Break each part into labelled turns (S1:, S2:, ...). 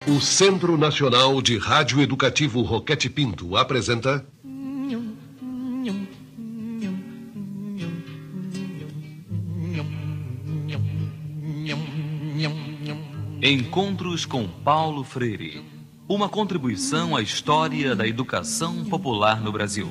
S1: O Centro Nacional de Rádio Educativo Roquete Pinto apresenta...
S2: Encontros com Paulo Freire. Uma contribuição à história da educação popular no Brasil.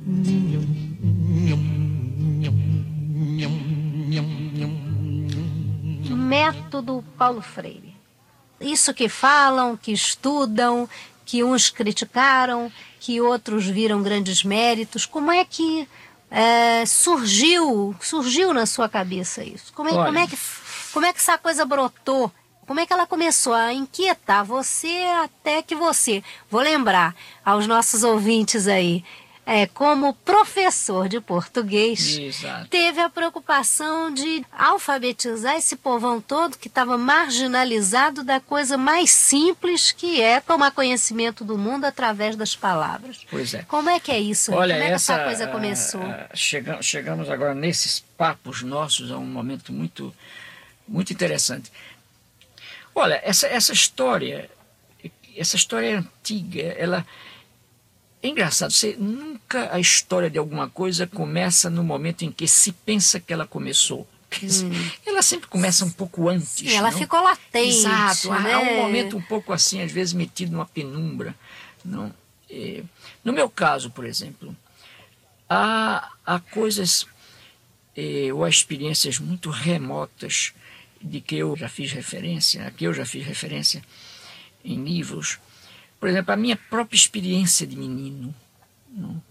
S3: Método Paulo Freire. Isso que falam, que estudam, que uns criticaram, que outros viram grandes méritos. Como é que surgiu na sua cabeça isso? Como é que essa coisa brotou? Como é que ela começou a inquietar você até que você, vou lembrar aos nossos ouvintes aí, como professor de português,
S4: Exato.
S3: Teve a preocupação de alfabetizar esse povão todo que estava marginalizado da coisa mais simples, que é tomar conhecimento do mundo através das palavras.
S4: Pois é.
S3: Como é que é isso?
S4: Olha,
S3: como é que essa coisa começou?
S4: Chegamos agora nesses papos nossos a um momento muito, muito interessante. Olha, essa história é antiga, ela... É engraçado, nunca a história de alguma coisa começa no momento em que se pensa que ela começou. Ela sempre começa um pouco antes.
S3: Sim, ela ficou latente.
S4: Exato,
S3: né?
S4: Há um momento um pouco assim, às vezes metido numa penumbra. Não? No meu caso, por exemplo, há coisas ou há experiências muito remotas de que eu já fiz referência, em livros. Por exemplo, a minha própria experiência de menino, não?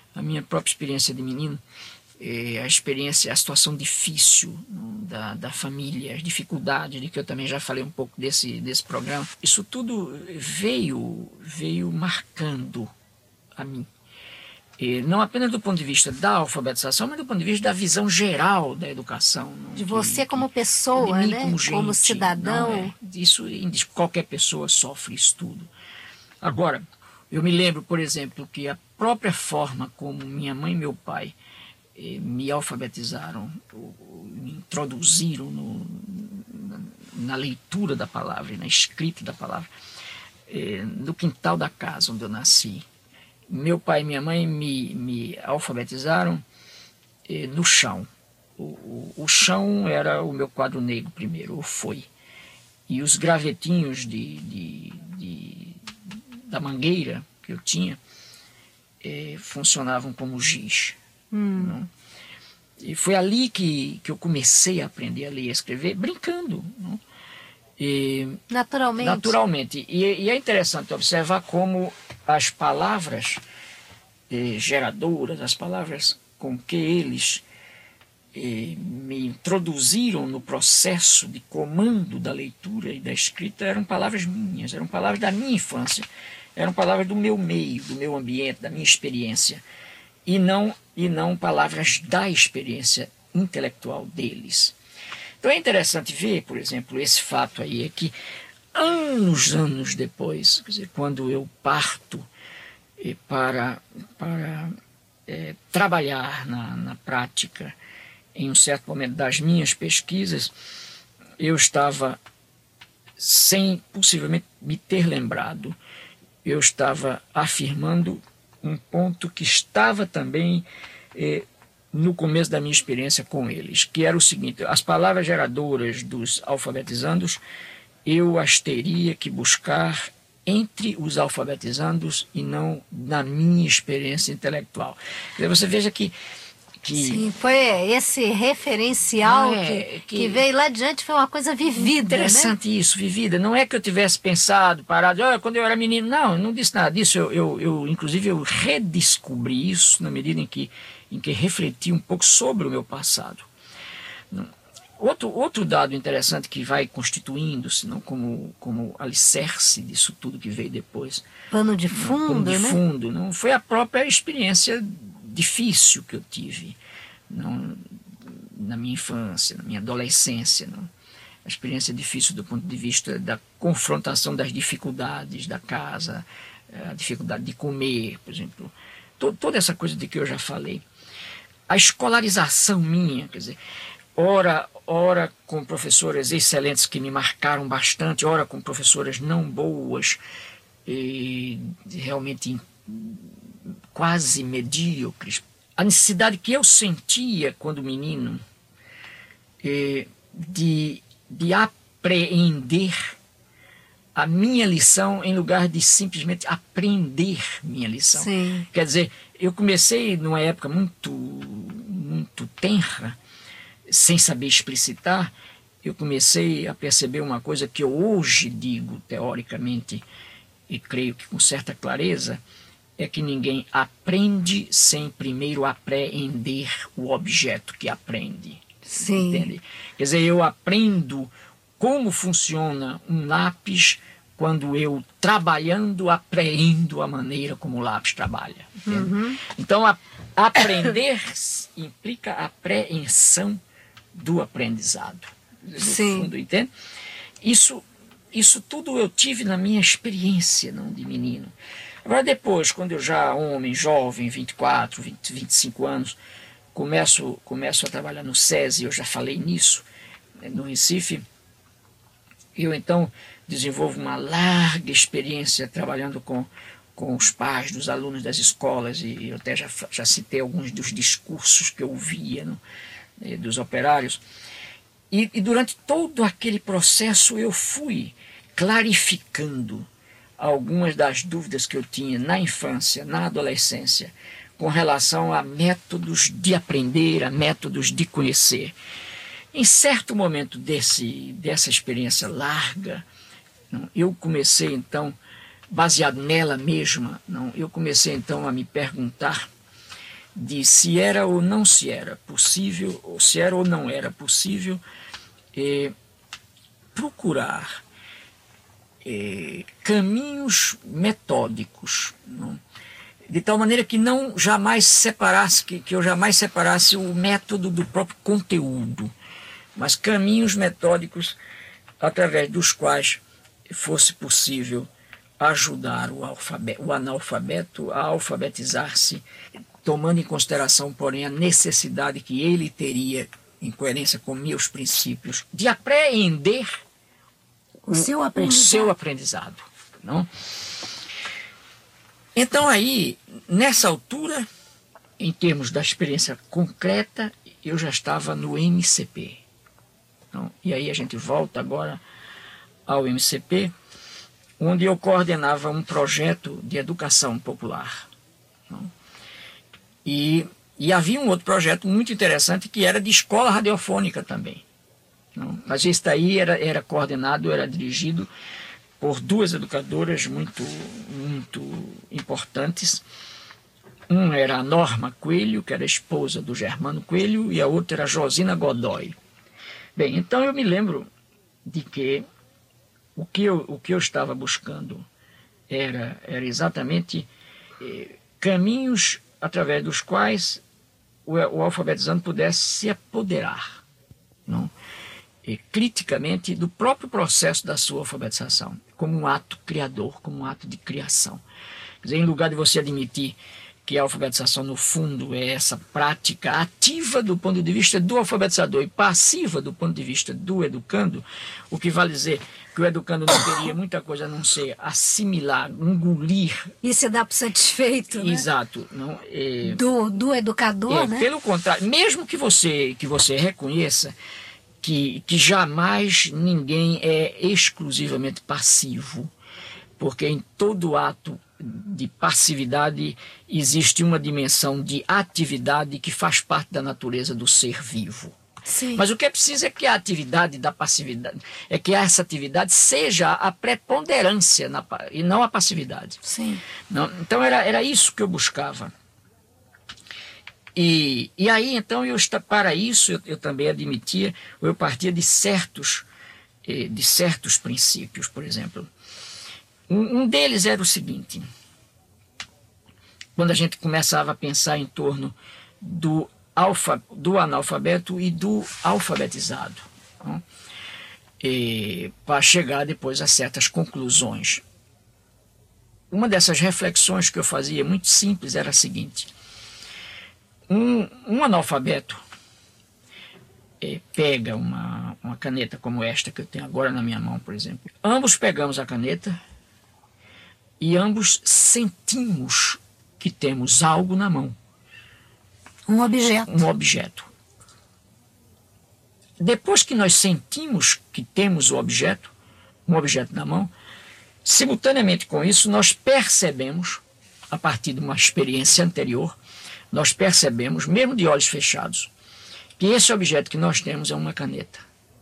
S4: A situação difícil, não? Da família, as dificuldades, de que eu também já falei um pouco desse programa. Isso tudo veio marcando a mim. Não apenas do ponto de vista da alfabetização, mas do ponto de vista da visão geral da educação. Não?
S3: De você como pessoa,
S4: de mim,
S3: né?
S4: como gente,
S3: como cidadão.
S4: Qualquer pessoa sofre isso tudo. Agora, eu me lembro, por exemplo, que a própria forma como minha mãe e meu pai me alfabetizaram, me introduziram na leitura da palavra, na escrita da palavra, no quintal da casa onde eu nasci. Meu pai e minha mãe me alfabetizaram no chão. O chão era o meu quadro negro primeiro, ou foi. E os gravetinhos da mangueira que eu tinha funcionavam como giz. Não? E foi ali que eu comecei a aprender a ler e a escrever, brincando. Não? Naturalmente. E é interessante observar como as palavras geradoras, as palavras com que eles me introduziram no processo de comando da leitura e da escrita eram palavras minhas, eram palavras da minha infância, eram palavras do meu meio, do meu ambiente, da minha experiência, e não palavras da experiência intelectual deles. Então é interessante ver, por exemplo, esse fato aí, é que anos depois, quer dizer, quando eu parto para trabalhar na prática, em um certo momento das minhas pesquisas, eu estava, sem possivelmente me ter lembrado, eu estava afirmando um ponto que estava também no começo da minha experiência com eles, que era o seguinte: as palavras geradoras dos alfabetizandos, eu as teria que buscar entre os alfabetizandos e não na minha experiência intelectual. Você veja que
S3: Sim, foi esse referencial que veio lá adiante, foi uma coisa vivida.
S4: Interessante, né? Isso, vivida. Não é que eu tivesse pensado, parado, quando eu era menino. Não disse nada disso. Inclusive, eu redescobri isso na medida em que refleti um pouco sobre o meu passado. Outro dado interessante que vai constituindo-se como alicerce disso tudo que veio depois.
S3: Pano de fundo,
S4: né? Não foi a própria experiência difícil que eu tive na minha infância, na minha adolescência. A experiência difícil do ponto de vista da confrontação das dificuldades da casa, a dificuldade de comer, por exemplo. Toda essa coisa de que eu já falei. A escolarização minha, quer dizer, ora com professoras excelentes que me marcaram bastante, ora com professoras não boas, e realmente quase medíocres. A necessidade que eu sentia quando menino de apreender a minha lição em lugar de simplesmente aprender minha lição.
S3: Sim.
S4: Quer dizer, eu comecei numa época muito tenra, sem saber explicitar, eu comecei a perceber uma coisa que eu hoje digo teoricamente, e creio que com certa clareza, é que ninguém aprende sem primeiro apreender o objeto que aprende.
S3: Sim.
S4: Entende? Quer dizer, eu aprendo como funciona um lápis quando eu, trabalhando, apreendo a maneira como o lápis trabalha. Uhum. Então, aprender implica a apreensão do aprendizado. No fundo, entende? Isso tudo eu tive na minha experiência, não de menino. Agora, depois, quando eu já homem, jovem, 24, 25 anos, começo a trabalhar no SESI, eu já falei nisso, no Recife, eu então desenvolvo uma larga experiência trabalhando com os pais dos alunos das escolas, e eu até já citei alguns dos discursos que eu ouvia dos operários. E durante todo aquele processo eu fui clarificando algumas das dúvidas que eu tinha na infância, na adolescência, com relação a métodos de aprender, a métodos de conhecer. Em certo momento dessa experiência larga, eu comecei então, baseado nela mesma, eu comecei então a me perguntar de se era ou não se era possível, ou se era ou não era possível procurar caminhos metódicos, de tal maneira que não jamais separasse, que eu jamais separasse o método do próprio conteúdo, mas caminhos metódicos através dos quais fosse possível ajudar o analfabeto a alfabetizar-se, tomando em consideração, porém, a necessidade que ele teria, em coerência com meus princípios, de apreender o seu aprendizado. Não? Então aí, nessa altura, em termos da experiência concreta, eu já estava no MCP. Não? E aí a gente volta agora ao MCP, onde eu coordenava um projeto de educação popular. Não? E havia um outro projeto muito interessante que era de escola radiofônica também. Não? Mas esse daí era coordenado, era dirigido por duas educadoras muito importantes. Uma era a Norma Coelho, que era esposa do Germano Coelho, e a outra era a Josina Godoy. Bem, então eu me lembro de que o que eu estava buscando era exatamente caminhos através dos quais o alfabetizando pudesse se apoderar, não? Criticamente do próprio processo da sua alfabetização, como um ato criador, como um ato de criação. Quer dizer, em lugar de você admitir que a alfabetização, no fundo, é essa prática ativa do ponto de vista do alfabetizador e passiva do ponto de vista do educando, o que vale dizer que o educando não teria muita coisa a não ser assimilar, engolir.
S3: E se dá por satisfeito, né?
S4: Exato. Não,
S3: do educador, né?
S4: Pelo contrário, mesmo que você reconheça que jamais ninguém é exclusivamente passivo, porque em todo ato de passividade existe uma dimensão de atividade que faz parte da natureza do ser vivo.
S3: Sim.
S4: Mas o que é preciso é que a atividade da passividade, é que essa atividade seja a preponderância e não a passividade.
S3: Sim.
S4: Não, então era isso que eu buscava. E aí, então, para isso eu também admitia, eu partia de certos princípios, por exemplo. Um deles era o seguinte: quando a gente começava a pensar em torno do analfabeto e do alfabetizado, para chegar depois a certas conclusões. Uma dessas reflexões que eu fazia, muito simples, era a seguinte: um analfabeto, pega uma caneta como esta que eu tenho agora na minha mão, por exemplo. Ambos pegamos a caneta e ambos sentimos que temos algo na mão.
S3: Um objeto.
S4: Um objeto. Depois que nós sentimos que temos o objeto, um objeto na mão, simultaneamente com isso, nós percebemos, a partir de uma experiência anterior, nós percebemos, mesmo de olhos fechados, que esse objeto que nós temos é uma caneta.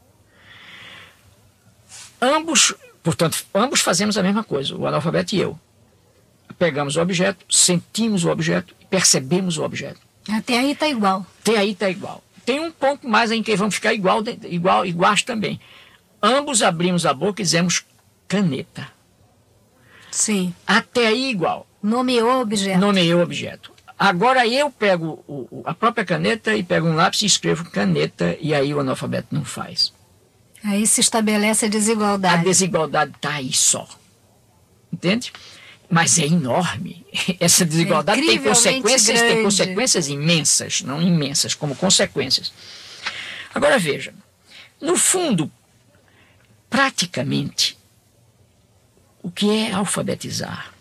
S4: Portanto, ambos fazemos a mesma coisa, o analfabeto e eu. Pegamos o objeto, sentimos o objeto e percebemos o objeto.
S3: Até aí está igual.
S4: Até aí está igual. Tem um ponto mais em que vamos ficar iguais também. Ambos abrimos a boca e dizemos caneta.
S3: Sim.
S4: Até aí igual.
S3: Nomeou o objeto.
S4: Nomeou o objeto. Agora eu pego a própria caneta e pego um lápis e escrevo caneta, e aí o analfabeto não faz.
S3: Aí se estabelece a desigualdade.
S4: A desigualdade está aí só. Entende? Mas é enorme. Essa desigualdade tem consequências imensas, não imensas, como consequências. Agora veja, no fundo, praticamente, o que é alfabetizar?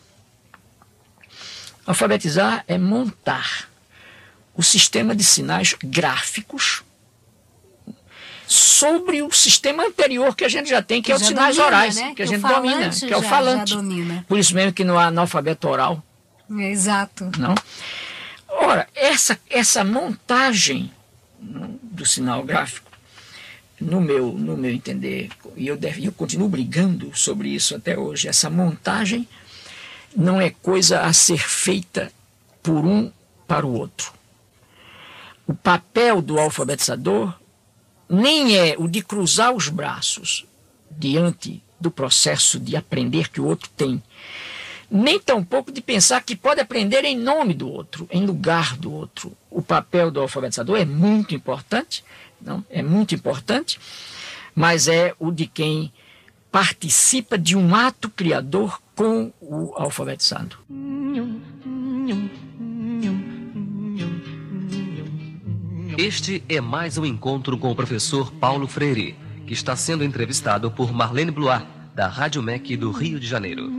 S4: Alfabetizar é montar o sistema de sinais gráficos sobre o sistema anterior que a gente já tem, que é os sinais orais, né? Que a gente domina, que é o falante. Por isso mesmo que não há analfabeto oral.
S3: Exato.
S4: Não? Ora, essa montagem do sinal gráfico, no meu entender, e eu continuo brigando sobre isso até hoje, essa montagem não é coisa a ser feita por um para o outro. O papel do alfabetizador nem é o de cruzar os braços diante do processo de aprender que o outro tem, nem tampouco de pensar que pode aprender em nome do outro, em lugar do outro. O papel do alfabetizador é muito importante, não? É muito importante, mas é o de quem participa de um ato criador com o alfabetizado.
S2: Este é mais um encontro com o professor Paulo Freire, que está sendo entrevistado por Marlene Blois, da Rádio MEC do Rio de Janeiro.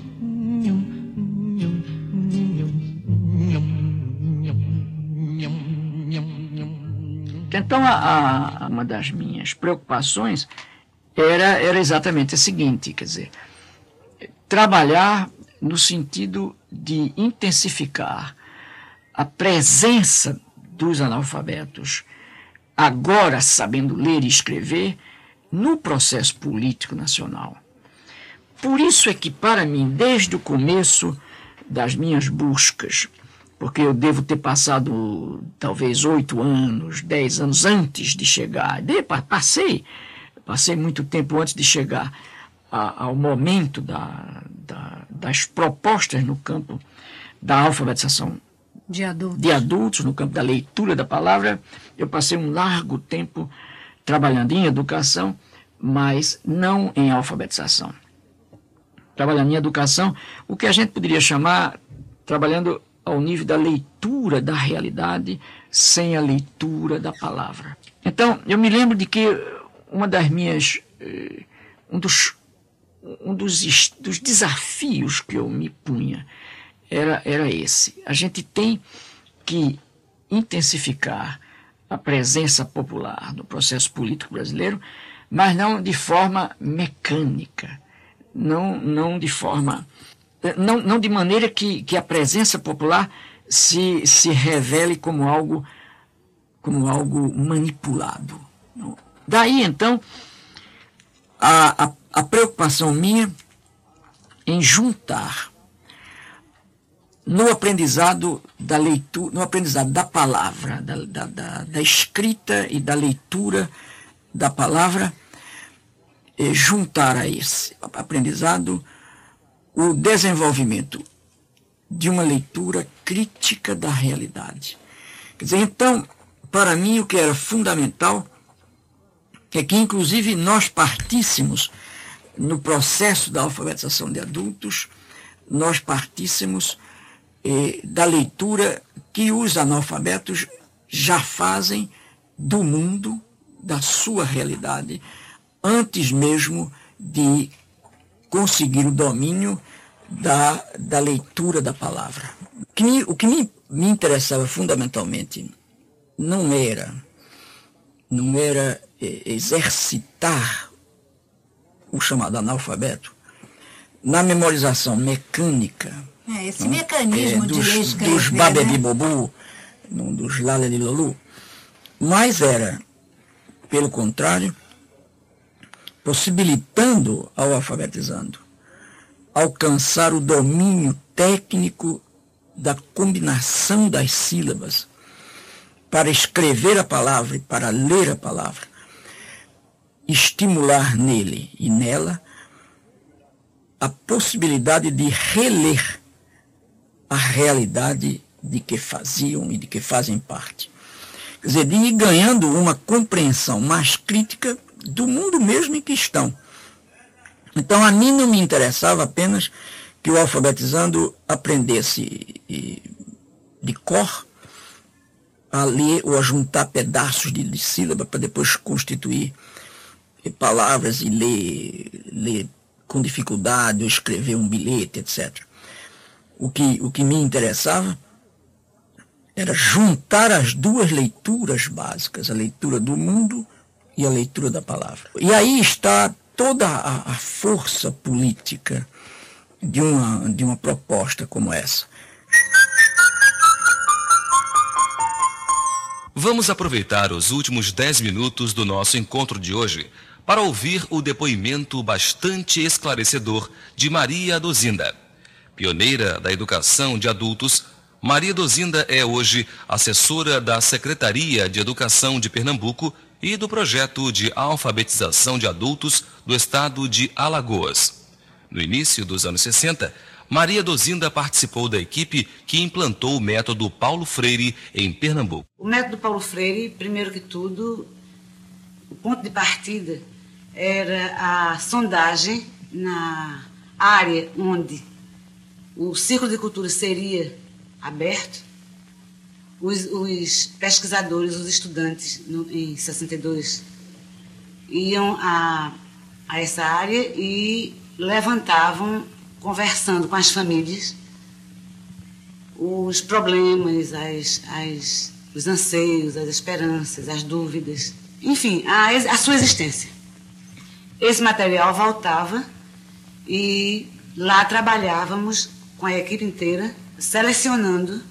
S4: Então, uma das minhas preocupações era exatamente a seguinte, quer dizer, trabalhar no sentido de intensificar a presença dos analfabetos, agora sabendo ler e escrever, no processo político nacional. Por isso é que, para mim, desde o começo das minhas buscas, porque eu devo ter passado talvez 8 anos, 10 anos antes de chegar, passei muito tempo antes de chegar ao momento das propostas no campo da alfabetização de adultos, no campo da leitura da palavra. Eu passei um largo tempo trabalhando em educação, mas não em alfabetização. Trabalhando em educação, o que a gente poderia chamar, trabalhando ao nível da leitura da realidade, sem a leitura da palavra. Então, eu me lembro de que um dos desafios que eu me punha era esse. A gente tem que intensificar a presença popular no processo político brasileiro, mas não de forma mecânica, não de maneira que a presença popular se revele como algo manipulado. Daí, então, a preocupação minha em juntar no aprendizado da leitura, no aprendizado da palavra, da escrita e da leitura da palavra, juntar a esse aprendizado o desenvolvimento de uma leitura crítica da realidade. Quer dizer, então, para mim, o que era fundamental é que, inclusive, nós partíssemos, no processo da alfabetização de adultos, nós partíssemos da leitura que os analfabetos já fazem do mundo,
S5: da sua realidade antes mesmo de conseguir o domínio da leitura da palavra. O que me interessava fundamentalmente não era exercitar o chamado analfabeto na memorização mecânica.
S6: Esse mecanismo de ler e escrever,
S5: dos babebi-bobu, dos laleli-lolu, mas era, pelo contrário, possibilitando ao alfabetizando alcançar o domínio técnico da combinação das sílabas para escrever a palavra e para ler a palavra, estimular nele e nela a possibilidade de reler a realidade de que faziam e de que fazem parte. Quer dizer, de ir ganhando uma compreensão mais crítica do mundo mesmo em que estão. Então, a mim não me interessava apenas que o alfabetizando aprendesse de cor a ler ou a juntar pedaços de sílaba para depois constituir palavras e ler com dificuldade ou escrever um bilhete, etc. O que me interessava era juntar as duas leituras básicas, a leitura do mundo e a leitura da palavra. E aí está toda a força política de uma proposta como essa.
S2: Vamos aproveitar os últimos 10 minutos do nosso encontro de hoje para ouvir o depoimento bastante esclarecedor de Maria Dozinda. Pioneira da educação de adultos, Maria Dozinda é hoje assessora da Secretaria de Educação de Pernambuco e do projeto de alfabetização de adultos do estado de Alagoas. No início dos anos 60, Maria Dozinda participou da equipe que implantou o método Paulo Freire em Pernambuco.
S7: O método Paulo Freire, primeiro que tudo, o ponto de partida era a sondagem na área onde o Círculo de Cultura seria aberto. Os pesquisadores, os estudantes, em 62, iam a essa área e levantavam, conversando com as famílias, os problemas, os anseios, as esperanças, as dúvidas, enfim, a sua existência. Esse material voltava e lá trabalhávamos com a equipe inteira, selecionando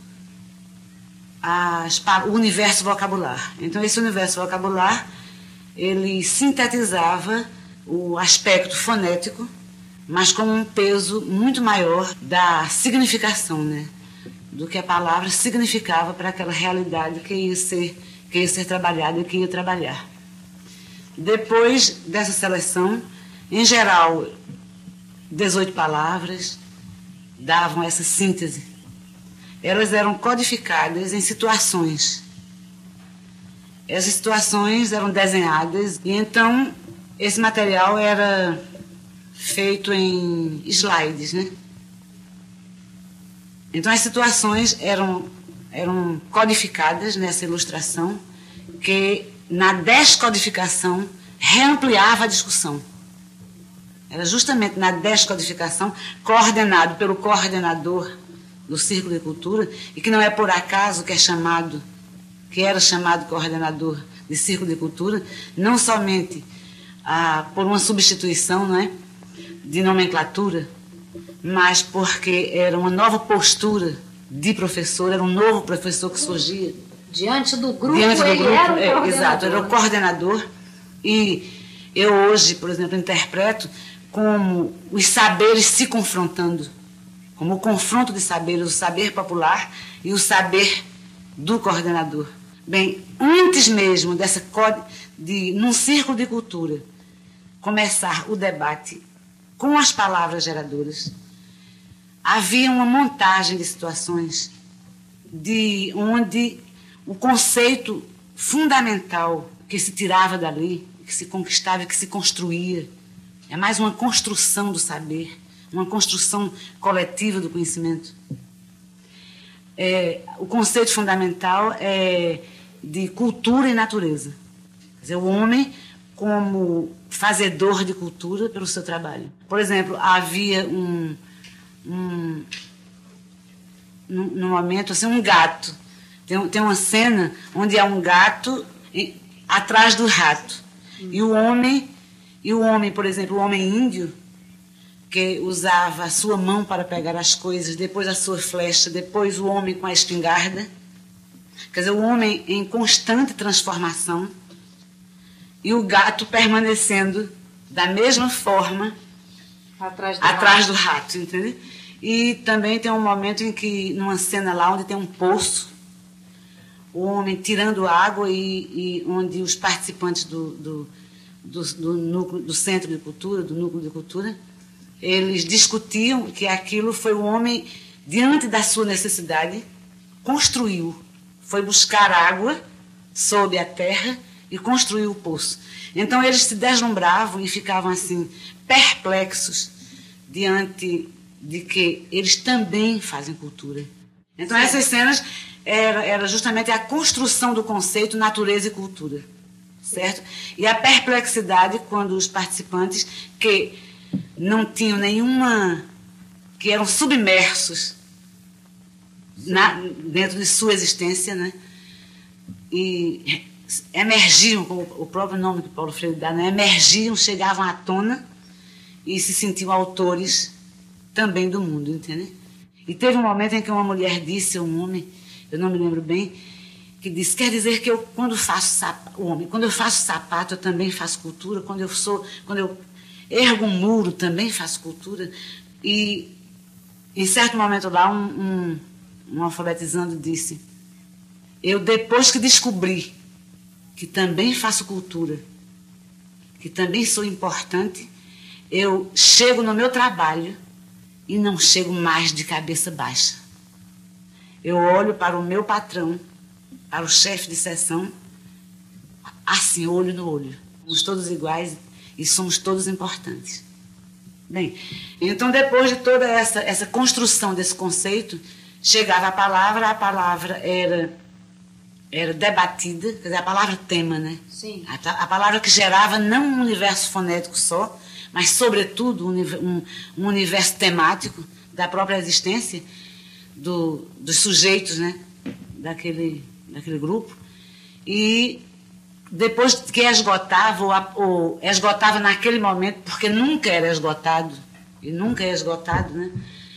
S7: o universo vocabular. Então, esse universo vocabular, ele sintetizava o aspecto fonético, mas com um peso muito maior da significação, né? Do que a palavra significava para aquela realidade que ia ser trabalhada e que ia trabalhar. Depois dessa seleção, em geral, 18 palavras davam essa síntese. Elas eram codificadas em situações. Essas situações eram desenhadas e então esse material era feito em slides, né? Então as situações eram codificadas nessa ilustração, que na descodificação reampliava a discussão. Era justamente na descodificação, coordenado pelo coordenador do Círculo de Cultura, e que não é por acaso que era chamado coordenador de Círculo de Cultura, não somente por uma substituição, não é, de nomenclatura, mas porque era uma nova postura de professor, era um novo professor que surgia.
S3: Diante do grupo,
S7: era o coordenador.
S3: Exato,
S7: era o coordenador. E eu hoje, por exemplo, interpreto como os saberes se confrontando, como o confronto de saberes, o saber popular e o saber do coordenador. Bem, antes mesmo num círculo de cultura, começar o debate com as palavras geradoras, havia uma montagem de situações onde o conceito fundamental que se tirava dali, que se conquistava e que se construía, é mais uma construção do saber, uma construção coletiva do conhecimento. O conceito fundamental é de cultura e natureza. Quer dizer, o homem como fazedor de cultura pelo seu trabalho. Por exemplo, havia num momento assim, um gato. Tem uma cena onde há um gato atrás do rato. E o homem, por exemplo, o homem índio, que usava a sua mão para pegar as coisas, depois a sua flecha, depois o homem com a espingarda. Quer dizer, o homem em constante transformação e o gato permanecendo da mesma forma atrás do rato, entende? E também tem um momento em que, numa cena lá onde tem um poço, o homem tirando água e onde os participantes do núcleo, do centro de cultura, do núcleo de cultura, eles discutiam que aquilo foi o homem, diante da sua necessidade, construiu. Foi buscar água sob a terra e construiu o poço. Então eles se deslumbravam e ficavam assim, perplexos, diante de que eles também fazem cultura. Então essas cenas era justamente a construção do conceito natureza e cultura, certo? E a perplexidade quando os participantes que não tinham nenhuma, que eram submersos dentro de sua existência, né? E emergiam, como o próprio nome que Paulo Freire dá, né? Emergiam, chegavam à tona e se sentiam autores também do mundo, entende? E teve um momento em que uma mulher disse a um homem, eu não me lembro bem, que disse, quer dizer que eu, quando eu faço sapato, eu também faço cultura, quando eu ergo um muro, também faço cultura. E, em certo momento lá, um alfabetizando disse, eu, depois que descobri que também faço cultura, que também sou importante, eu chego no meu trabalho e não chego mais de cabeça baixa. Eu olho para o meu patrão, para o chefe de seção, assim, olho no olho. Somos todos iguais e somos todos importantes. Bem, então depois de toda essa construção desse conceito, chegava a palavra era debatida, quer dizer, a palavra tema, né?
S3: Sim.
S7: A palavra que gerava não um universo fonético só, mas, sobretudo, um universo temático da própria existência dos sujeitos, né? daquele grupo. E depois que esgotava, ou esgotava naquele momento, porque nunca era esgotado, e nunca é esgotado, né?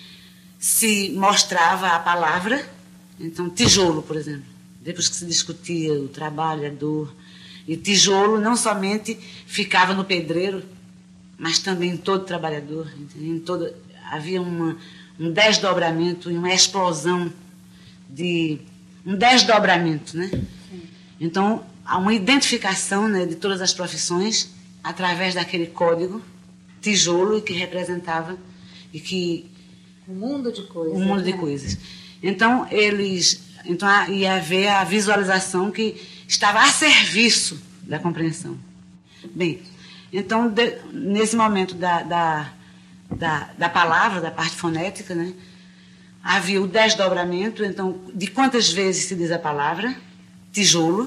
S7: Se mostrava a palavra, então, tijolo, por exemplo. Depois que se discutia o trabalho, a dor, e tijolo não somente ficava no pedreiro, mas também em todo trabalhador. Havia um desdobramento e uma explosão um desdobramento, né? Sim. Então, há uma identificação, né, de todas as profissões através daquele código tijolo que representava
S3: um mundo de coisas.
S7: Um mundo de coisas. Então, ia haver a visualização que estava a serviço da compreensão. Bem, então, nesse momento da palavra, da parte fonética, né, havia o desdobramento, então, de quantas vezes se diz a palavra, tijolo,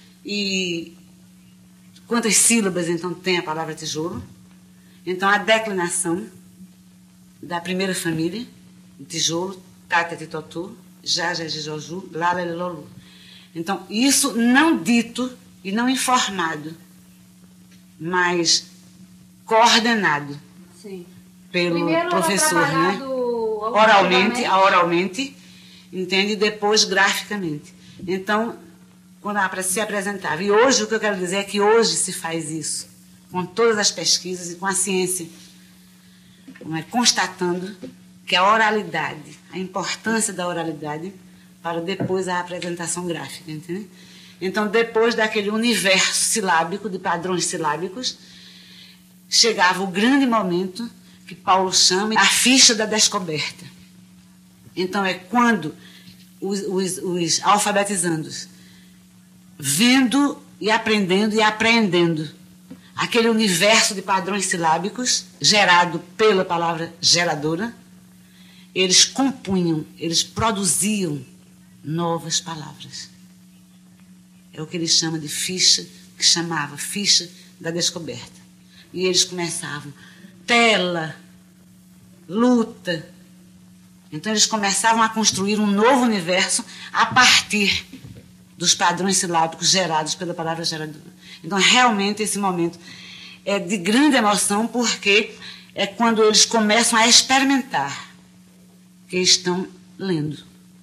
S7: e quantas sílabas, então, tem a palavra tijolo. Então, a declinação da primeira família, tijolo, tata, titotu, jaja, jijoju, lala, lilolu. Então, isso não dito e não informado, mas coordenado. Sim. Pelo primeiro professor, né? Oralmente, entende? E depois graficamente. Então, quando se apresentava. E hoje, o que eu quero dizer é que hoje se faz isso, com todas as pesquisas e com a ciência, constatando que a oralidade, a importância da oralidade para depois a apresentação gráfica, entende? Então, depois daquele universo silábico, de padrões silábicos, chegava o grande momento que Paulo chama a ficha da descoberta. Então, é quando os alfabetizandos, vendo e apreendendo aquele universo de padrões silábicos gerado pela palavra geradora, eles compunham, eles produziam novas palavras. É o que ele chama de ficha que chamava Ficha da Descoberta. E eles começavam tela, luta. Então eles começavam a construir um novo universo a partir dos padrões silábicos gerados pela palavra geradora. Então realmente esse momento é de grande emoção, porque é quando eles começam a experimentar que estão lendo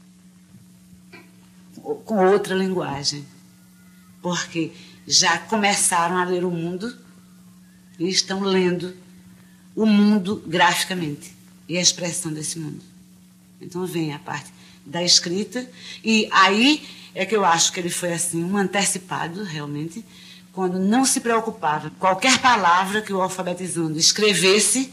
S7: com outra linguagem, porque já começaram a ler o mundo e estão lendo o mundo graficamente e a expressão desse mundo. Então vem a parte da escrita, e aí é que eu acho que ele foi assim um antecipado realmente, quando não se preocupava qualquer palavra que o alfabetizando escrevesse,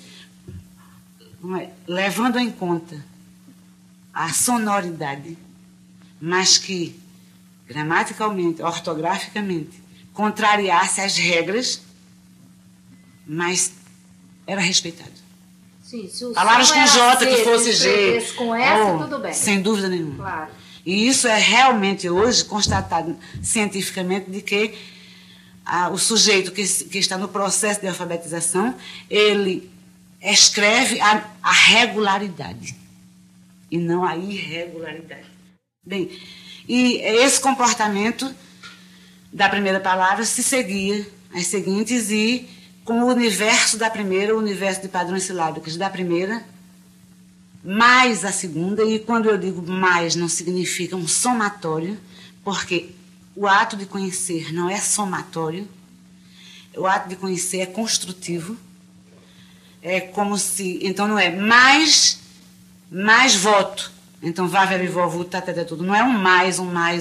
S7: levando em conta a sonoridade, mas que gramaticalmente, ortograficamente, contrariasse as regras, mas era respeitado.
S3: Sim, se o
S7: palavras com J que fosse
S3: G, com S, tudo bem.
S7: Sem dúvida nenhuma.
S3: Claro.
S7: E isso é realmente hoje constatado cientificamente, de que o sujeito que está no processo de alfabetização, ele escreve a regularidade e não a irregularidade. Bem, e esse comportamento da primeira palavra se seguia as seguintes, e com o universo da primeira, o universo de padrões silábicos da primeira, mais a segunda, e quando eu digo mais, não significa um somatório, porque o ato de conhecer não é somatório, o ato de conhecer é construtivo, é como se, então não é mais voto, então vá, verbo e vovô, tudo, não é um mais,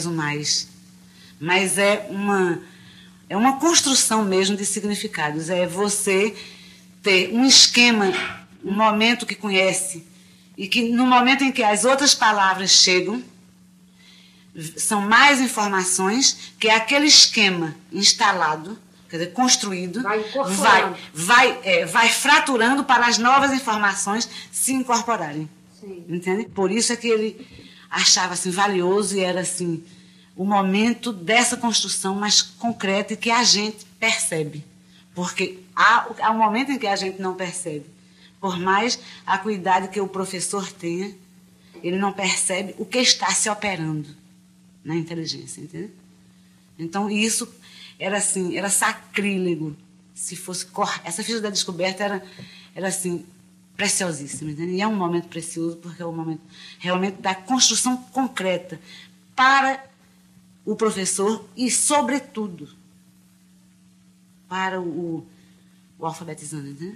S7: mas é uma construção mesmo de significados, é você ter um esquema, um momento que conhece, e que no momento em que as outras palavras chegam, são mais informações que aquele esquema instalado, quer dizer, construído, vai fraturando para as novas informações se incorporarem. Sim. Entende? Por isso é que ele achava assim valioso, e era assim o momento dessa construção mais concreta e que a gente percebe. Porque há um momento em que a gente não percebe. Por mais acuidade que o professor tenha, ele não percebe o que está se operando na inteligência, entende? Então isso era assim, era sacrílego. Se fosse essa ficha da descoberta era assim preciosíssima, entende? E é um momento precioso, porque é um momento realmente da construção concreta para o professor e, sobretudo, para o alfabetizando, entende?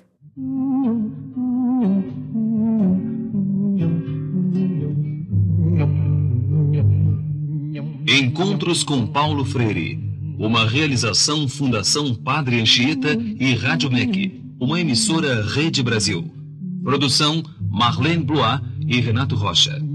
S2: Encontros com Paulo Freire, uma realização Fundação Padre Anchieta e Rádio MEC, uma emissora Rede Brasil. Produção Marlene Blois e Renato Rocha.